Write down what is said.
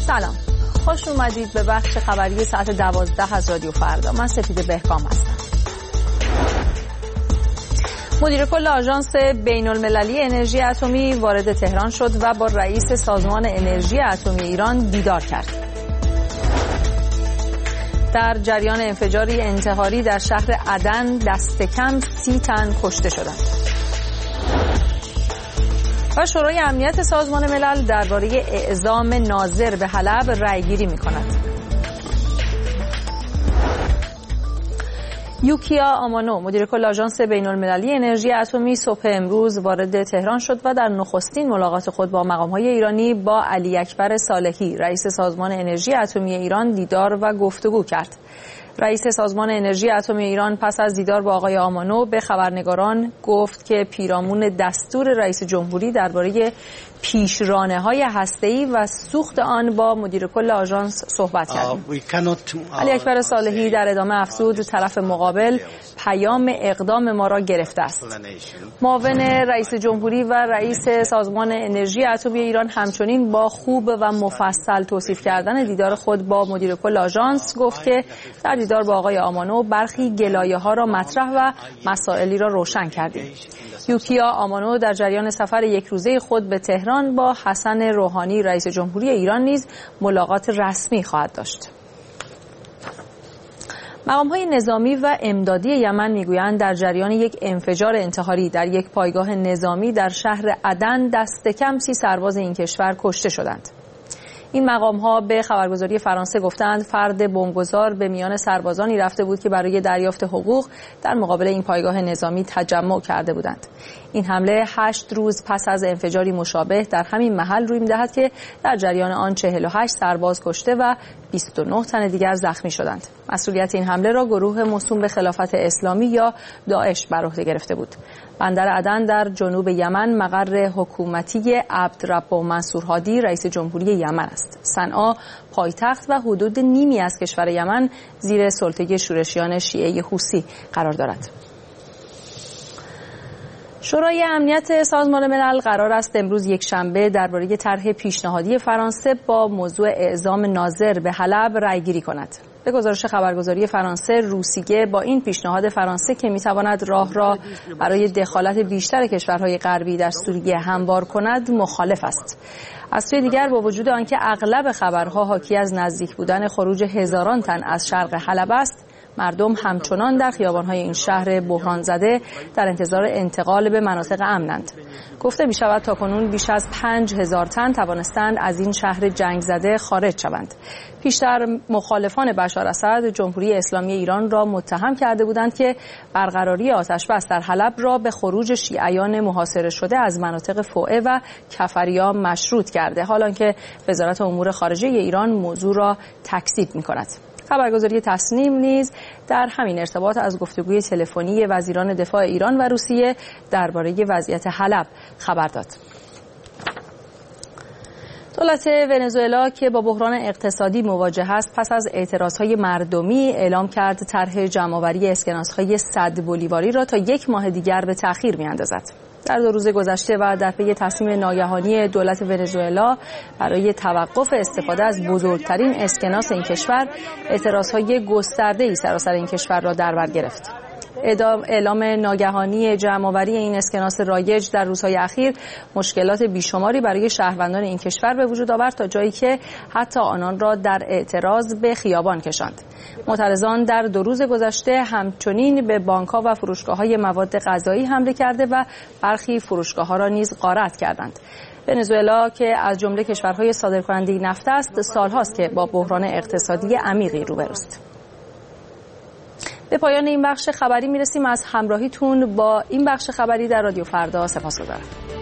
سلام، خوش اومدید به بخش خبری ساعت 12 از رادیو فردا. من سپیده بهکام هستم. مدیر کل آژانس بین المللی انرژی اتمی وارد تهران شد و با رئیس سازمان انرژی اتمی ایران دیدار کرد. در جریان انفجاری انتحاری در شهر عدن دست کم 30 تن کشته شدند. و شورای امنیت سازمان ملل درباره اعزام ناظر به حلب رأیگیری می‌کند. یوکیا آمانو مدیر کل آژانس بین المللی انرژی اتمی صبح امروز وارد تهران شد و در نخستین ملاقات خود با مقام‌های ایرانی با علی اکبر صالحی رئیس سازمان انرژی اتمی ایران دیدار و گفتگو کرد. رئیس سازمان انرژی اتمی ایران پس از دیدار با آقای آمانو به خبرنگاران گفت که پیرامون دستور رئیس جمهوری درباره پیشرانه‌های هسته‌ای و سوخت آن با مدیر کل آژانس صحبت کردیم. علی اکبر صالحی در ادامه افزود طرف مقابل پیام اقدام ما را گرفته است. معاون رئیس جمهوری و رئیس سازمان انرژی اتمی ایران همچنین با خوب و مفصل توصیف کردن دیدار خود با مدیر کل آژانس گفت که در دیدار با آقای آمانو برخی گلایه‌ها را مطرح و مسائلی را روشن کردیم. یوکیا آمانو در جریان سفر یک روزه خود به تهران با حسن روحانی رئیس جمهوری ایران نیز ملاقات رسمی خواهد داشت. مقام‌های نظامی و امدادی یمن میگویند در جریان یک انفجار انتحاری در یک پایگاه نظامی در شهر عدن دست کم 30 سرباز این کشور کشته شدند. این مقام‌ها به خبرگزاری فرانسه گفتند فرد بمبگذار به میان سربازانی رفته بود که برای دریافت حقوق در مقابل این پایگاه نظامی تجمع کرده بودند. این حمله 8 روز پس از انفجاری مشابه در همین محل روی می‌دهد که در جریان آن 48 سرباز کشته و 29 تن دیگر زخمی شدند. مسئولیت این حمله را گروه موسوم به خلافت اسلامی یا داعش بر عهده گرفته بود. بندر عدن در جنوب یمن مقر حکومتی عبدالرب منصور هادی رئیس جمهوری یمن است. صنعا پایتخت و حدود نیمی از کشور یمن زیر سلطه شورشیان شیعه حوثی قرار دارد. شورای امنیت سازمان ملل قرار است امروز یک شنبه درباره طرح پیشنهادی فرانسه با موضوع اعزام ناظر به حلب رأیگیری کند. به گزارش خبرگزاری فرانسه، روسیه با این پیشنهاد فرانسه که میتواند راه را برای دخالت بیشتر کشورهای غربی در سوریه هموار کند مخالف است. از سوی دیگر با وجود آنکه اغلب خبرها حاکی از نزدیک بودن خروج هزاران تن از شرق حلب است، مردم همچنان در خیابان‌های این شهر بحران زده در انتظار انتقال به مناطق امنند. گفته می‌شود تاکنون بیش از 5000 تن توانستند از این شهر جنگ زده خارج شوند. پیشتر مخالفان بشار اسد جمهوری اسلامی ایران را متهم کرده بودند که برقراری آتش‌بس در حلب را به خروج شیعیان محاصره شده از مناطق فوعه و کفریا مشروط کرده، حالانکه وزارت امور خارجه ایران موضوع را تکذیب می‌کند. خبرگزاری تصنیم نیز در همین ارتباط از گفتگوی تلفنی وزیران دفاع ایران و روسیه درباره وضعیت حلب خبر داد. دولت ونزوئلا که با بحران اقتصادی مواجه است پس از اعتراضهای مردمی اعلام کرد طرح جمع‌آوری اسکناس‌های 100 بولیواری را تا 1 ماه دیگر به تأخیر می‌اندازد. در 2 روز گذشته و در پی تصمیم ناگهانی دولت ونزوئلا برای توقف استفاده از بزرگترین اسکناس این کشور، اعتراضهای گسترده‌ای سراسر این کشور را در بر گرفت. اعلام ناگهانی جمع‌آوری این اسکناس رایج در روزهای اخیر مشکلات بیشماری برای شهروندان این کشور به وجود آورد تا جایی که حتی آنان را در اعتراض به خیابان کشاند. معترضان در 2 روز گذشته همچنین به بانک‌ها و فروشگاه‌های مواد غذایی حمله کرده و برخی فروشگاه‌ها را نیز غارت کردند. ونزوئلا که از جمله کشورهای صادرکننده نفت است، سال‌هاست که با بحران اقتصادی عمیقی روبروست. به پایان این بخش خبری میرسیم. از همراهیتون با این بخش خبری در رادیو فردا سپاسگزارم.